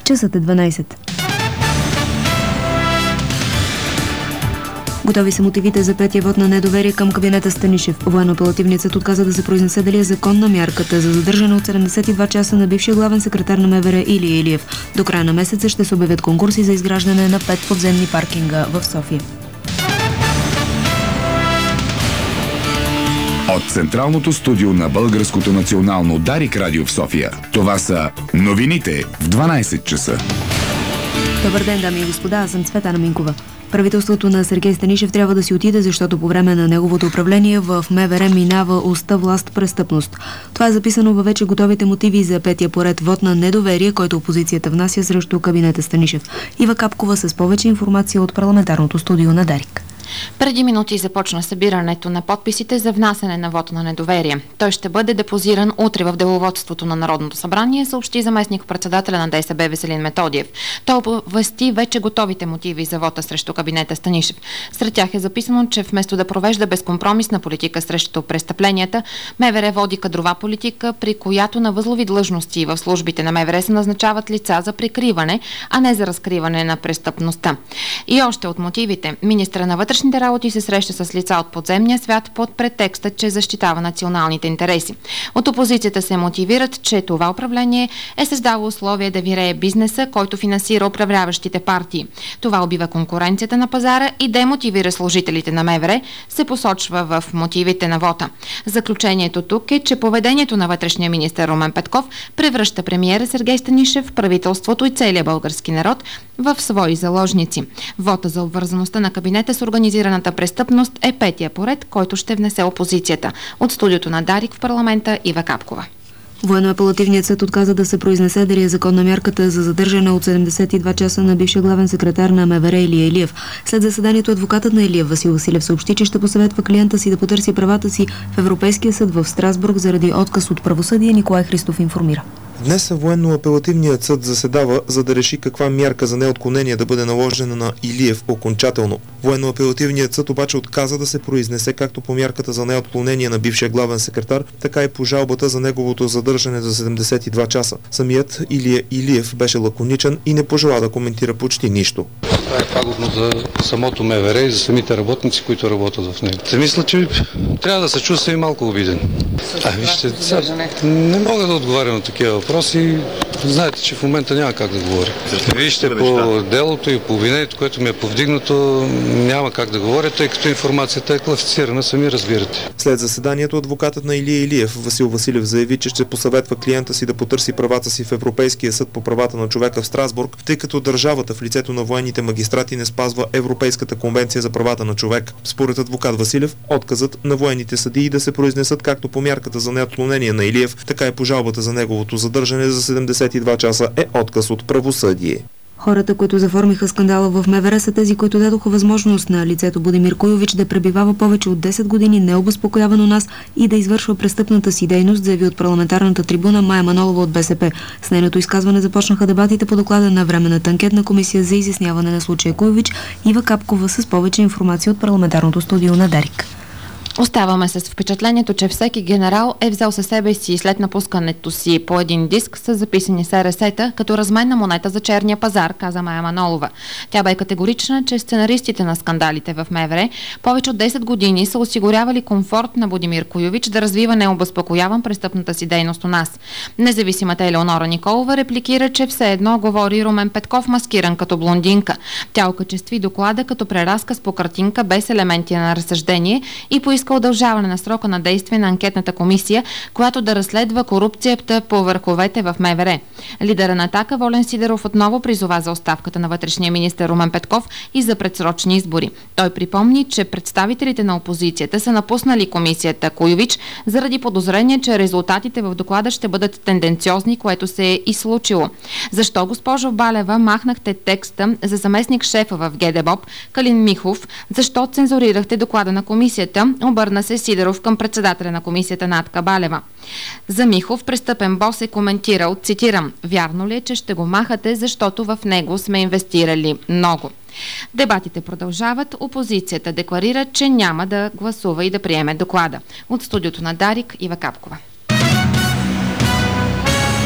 Часът е 12. Готови са мотивите за петия вод на недоверие към кабинета Станишев. Военно-апелативният съд отказа да се произнесе дали е законна мярката за задържане от 72 часа на бившия главен секретар на МВР Илия Илиев. До края на месеца ще се обявят конкурси за изграждане на 5 подземни паркинга в София. От централното студио на Българското национално Дарик радио в София. Това са новините в 12 часа. Добър ден, дами и господа, аз съм Цветана Минкова. Правителството на Сергей Станишев трябва да си отиде, защото по време на неговото управление в МВР минава уста власт престъпност. Това е записано във вече готовите мотиви за петия поред вод на недоверие, който опозицията внася срещу кабинета Станишев. Ива Капкова с повече информация от парламентарното студио на Дарик. Преди минути започна събирането на подписите за внасяне на вота на недоверие. Той ще бъде депозиран утре в деловодството на Народното събрание, съобщи заместник-председателя на ДСБ Веселин Методиев. Той оповести вече готовите мотиви за вота срещу кабинета Станишев. Сред тях е записано, че вместо да провежда безкомпромисна политика срещу престъпленията, МВР води кадрова политика, при която на възлови длъжности в службите на МВР се назначават лица за прикриване, а не за разкриване на престъпността. И още от мотивите, министра на вътрешните работи се среща с лица от подземния свят под претекста, че защитава националните интереси. От опозицията се мотивират, че това управление е създало условия да вирее бизнеса, който финансира управляващите партии. Това убива конкуренцията на пазара и демотивира служителите на МВР, се посочва в мотивите на вота. Заключението тук е, че поведението на вътрешния министър Румен Петков превръща премиера Сергей Станишев, правителството и целия български народ в свои заложници. Вота за обвързаността на кабинета с организираната престъпност е петия поред, който ще внесе опозицията. От студиото на Дарик в парламента Ива Капкова. Военно-апелативният съд отказа да се произнесе дали е законна мярката за задържане от 72 часа на бившия главен секретар на МВР Илия Илиев. След заседанието адвокатът на Илиев Васил Василев съобщи, че ще посъветва клиента си да потърси правата си в Европейския съд в Страсбург заради отказ от правосъдие. Николай Христов информира. Днес военно-апелативният съд заседава, за да реши каква мярка за неотклонение да бъде наложена на Илиев окончателно. Военно-апелативният съд обаче отказа да се произнесе както по мярката за неотклонение на бившия главен секретар, така и по жалбата за неговото задържане за 72 часа. Самият Илия Илиев беше лаконичен и не пожела да коментира почти нищо. Това е пагубно за самото МВР и за самите работници, които работят в него. Мисля, че трябва да се чувства и малко обиден. Вижте, не мога да отговарям на такива въпроси. Знаете, че в момента няма как да говоря. Вижте, по делото и по обвинението, което ми е повдигнато, няма как да говоря, тъй като информацията е класифицирана, сами разбирате. След заседанието адвокатът на Илия Илиев Васил Василев заяви, че ще посъветва клиента си да потърси правата си в Европейския съд по правата на човека в Страсбург, тъй като държавата в лицето на военните магистрати не спазва Европейската конвенция за правата на човек. Според адвокат Василев, отказът на военните съдии да се произнесат както по мярката за неотклонение на Илиев, така и по жалбата за неговото задържане за 72 часа е отказ от правосъдие. Хората, които заформиха скандала в МВР, са тези, които дадоха възможност на лицето Будимир Куйович да пребивава повече от 10 години необезпокояван у нас и да извършва престъпната си дейност, заяви от парламентарната трибуна Мая Манолова от БСП. С нейното изказване започнаха дебатите по доклада на Временната анкетна комисия за изясняване на случая Куйович. Ива Капкова с повече информация от парламентарното студио на Дарик. Оставаме с впечатлението, че всеки генерал е взел със себе си след напускането си по един диск с записани СРС-та като разменна монета за черния пазар, каза Мая Манолова. Тя бе категорична, че сценаристите на скандалите в МВР повече от 10 години са осигурявали комфорт на Будимир Куйович да развива необезпокояван престъпната си дейност у нас. Независимата Елеонора Николова репликира, че все едно говори Румен Петков маскиран като блондинка. Тя окачестви доклада като преразказ по картинка без елементи на разсъждение и поиска удължаване на срока на действие на анкетната комисия, която да разследва корупцията по върховете в МВР. Лидера на Атака Волен Сидеров отново призова за оставката на вътрешния министър Румен Петков и за предсрочни избори. Той припомни, че представителите на опозицията са напуснали комисията Куйович заради подозрение, че резултатите в доклада ще бъдат тенденциозни, което се е и случило. Защо, госпожо Балева, махнахте текста за заместник шефа в ГДБОП Калин Михов? Защо цензурирахте доклада на комисията? Обърна се Сидеров към председателя на комисията Натка Балева. За Михов престъпен бос е коментирал, цитирам: "Вярно ли е, че ще го махате, защото в него сме инвестирали много?" Дебатите продължават. Опозицията декларира, че няма да гласува и да приеме доклада. От студиото на Дарик Ива Капкова.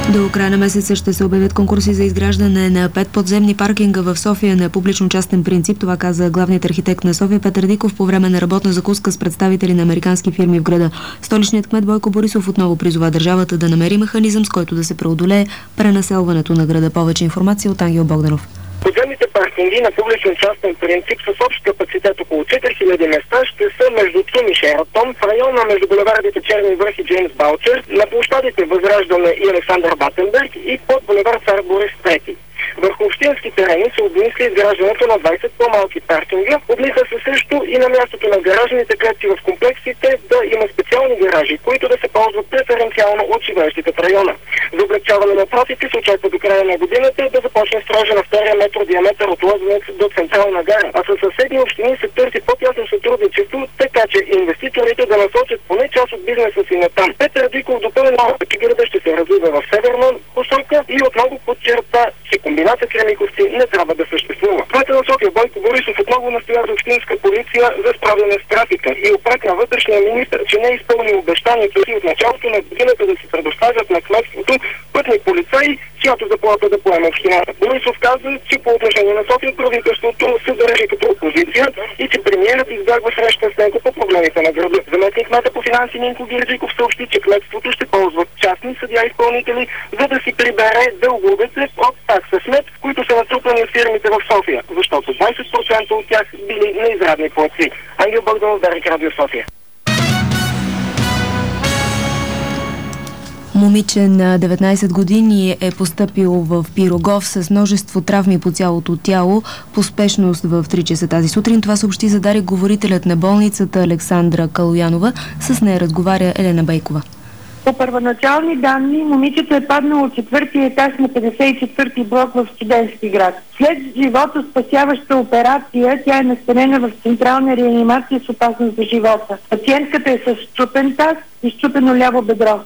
До края на месеца ще се обявят конкурси за изграждане на 5 подземни паркинга в София на публично-частен принцип. Това каза главният архитект на София Петър Диков по време на работна закуска с представители на американски фирми в града. Столичният кмет Бойко Борисов отново призова държавата да намери механизъм, с който да се преодолее пренаселването на града. Повече информация от Ангел Богданов. Подземните паркинги на публично-частен принцип с общ капацитет около 4000 места ще са между Тун и Шератон, в района между булевардите Черни връх и Джеймс Балчер, на площадите Възраждане и Александър Батенберг и под булевард Цар Борис III. Върху общински терени се обмисли изграждането на 20 по-малки паркинга. Обмисля се също и на мястото на гаражните клетки в комплексите да има специални гаражи, които да се ползват преференциално от живеещите в района. За облегчаване на трафика се очаква до края на годината да започне строежа на втория метро диаметър от Лозенец до Централна гара, а със съседни общини се търси по-тясно сътрудничество, така че инвеститорите да насочат поне част от бизнеса си натам. Петър Диков допълни, че града ще се развива в северна посока и отново подчерта, че комбината Кремиковци не трябва да съществува. Кметът на София Бойко Борисов отново настоя за общинска полиция за справяне с трафика и упрекна вътрешния министър, че не е изпълнил обещанието си от началото на годината да се предоставят на кметството пътни полицаи, чиято заплата да поеме общината. Борисов каза, че по отношение на София правителството се държи като опозиция и че премиерът избягва среща с него по проблемите на града. Заместник кмета по финанси Нинко Гирджиков съобщи, че кметството ще ползват частни съдия-изпълнители, за да си прибере дълговете от такса смет, които са натрупани от фирмите в София, защото 20% от тях били неизрядни платци. Ангел Богданов, Дарик Радио София. Момиче на 19 години е постъпил в Пирогов с множество травми по цялото тяло по спешност в 3 часа тази сутрин. Това съобщи за Дарик говорителят на болницата Александра Калоянова. С нея разговаря Елена Бейкова. По първоначални данни, момичето е паднало от 4-ти етаж на 54-ти блок в Студентски град. След живото спасяваща операция, тя е настанена в централна реанимация с опасност за живота. Пациентката е с счупен таз и счупено ляво бедро.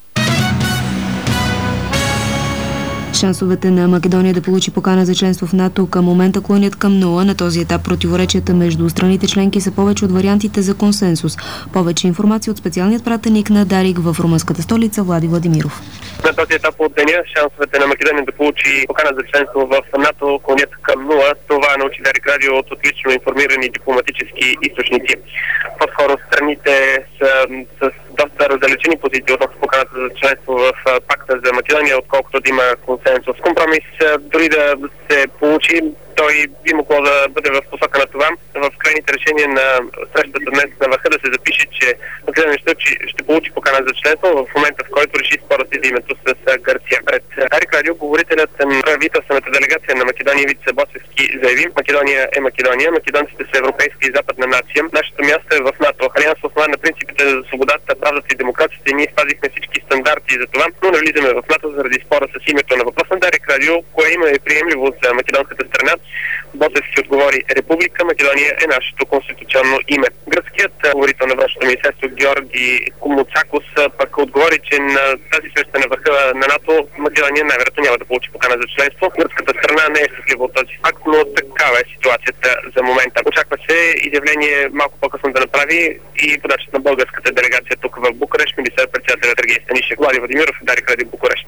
Шансовете на Македония да получи покана за членство в НАТО към момента клонят към 0. На този етап противоречията между страните членки са повече от вариантите за консенсус. Повече информация от специалният пратеник на Дарик в румънската столица Влади Владимиров. На този етап от деня шансовете на Македония да получи покана за членство в НАТО клонят към 0. Това научи Дарик Радио от отлично информирани дипломатически източници. По-скоро страните са с доста раздалечени позиции относно поканата за членство в пакта за Македония, отколкото да има консенсус. Компромис дори да се получи, той би могло да бъде в посока на това. В крайните решения на срещата днес на върха да се запише, че Македония ще получи покана за членство в момента, в който реши спора си за името с Гърция. Пред Дарик Радио говорителят на правителствената делегация на Македония Вице Босевски заяви: Македония е Македония, македонците са европейска и западна нация. Нашето място е в НАТО. Алианс основан на принципите за свободата, правдата и демокрацията, и ние спазихме всички стандарти за това, но не влизаме в НАТО заради спора с името. На въпрос на Дарик Радио, кое има е приемливо за македонската страна, Босевски отговори: Република Македония е нашето конституционно име. Гръцкият говорител на външното министерство Георги Комуцакос пък отговори, че на тази среща на върха на НАТО Македония най-вероятно няма да получи покана за членство. Гръцката страна не е щастлива от този факт, но такава е ситуацията за момента. Очаква се изявление малко по-късно да направи и подачата на българската делегация тук в Букурещ министър-председателят Сергей Станишев. Влади Владимиров, Дарик Радио, Букурещ.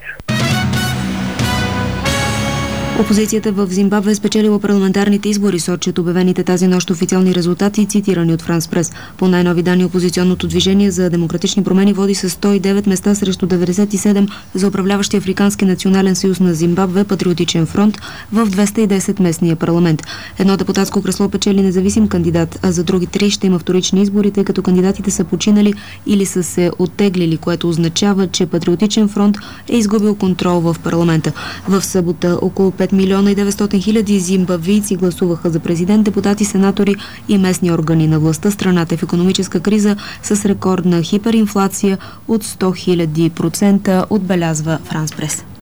Опозицията в Зимбабве е спечелила парламентарните избори, сочат обявените тази нощ официални резултати, цитирани от Франс Прес. По най-нови данни, опозиционното движение за демократични промени води с 109 места срещу 97 за управляващия Африкански национален съюз на Зимбабве, Патриотичен фронт, в 210 местния парламент. Едно депутатско кресло печели независим кандидат, а за други 3 ще има вторични избори, тъй като кандидатите са починали или са се оттеглили, което означава, че Патриотичен фронт е изгубил контрол в парламента. В събота около 5 милиона и 900 хиляди зимбабвийци гласуваха за президент, депутати, сенатори и местни органи на властта. Страната е в икономическа криза с рекордна хиперинфлация от 100 000%, отбелязва Франс Прес.